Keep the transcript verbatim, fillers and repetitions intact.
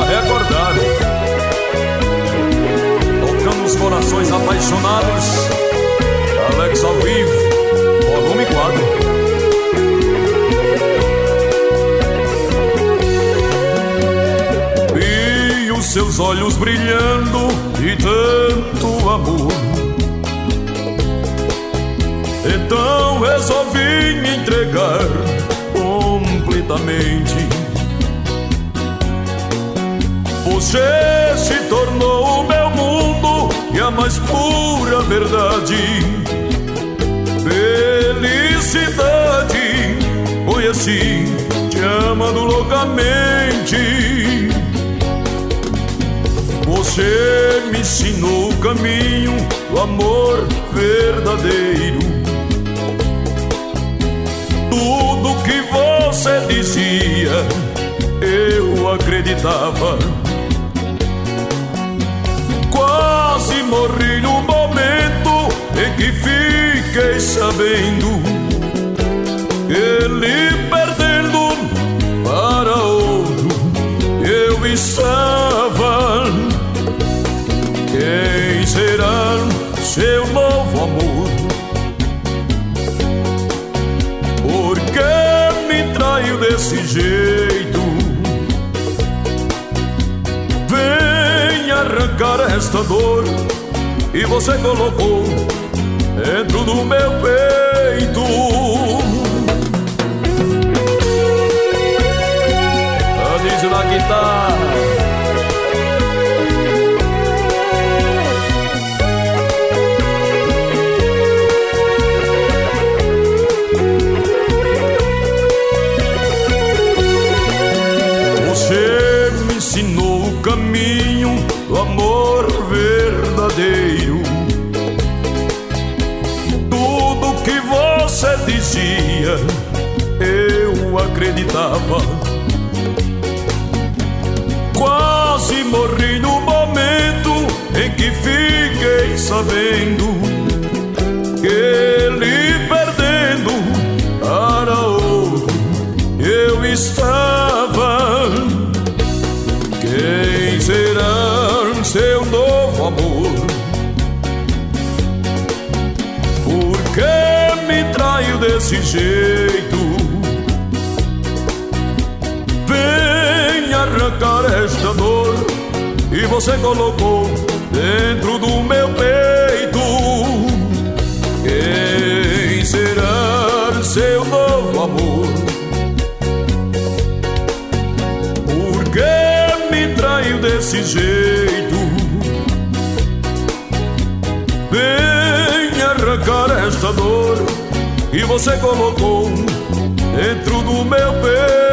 recordar, tocando os corações apaixonados. Alex ao vivo, volume quatro. Vi os seus olhos brilhando de tanto amor, então resolvi me entregar completamente. Você se tornou o meu mundo e a mais pura verdade. Felicidade, foi assim, te amando loucamente. Você me ensinou o caminho do amor verdadeiro. Tudo que você dizia, eu acreditava. Quase morri no momento em que fiquei sabendo, ele perdendo para outro eu estava. Quem será seu novo amor? Por que me traiu desse jeito? Vem arrancar esta dor e você colocou dentro do meu peito. Diz na guitarra. Você me ensinou o caminho do amor verdadeiro. Tudo que você dizia, eu acreditava. Quase morri no momento em que fiquei sabendo, ele perdendo para outro eu estava. Quem será seu novo amor? Por que me traiu desse jeito? Vem arrancar esta dor e você colocou dentro do meu peito. Quem será seu novo amor? Por que me traiu desse jeito? Vem arrancar esta dor e você colocou dentro do meu peito.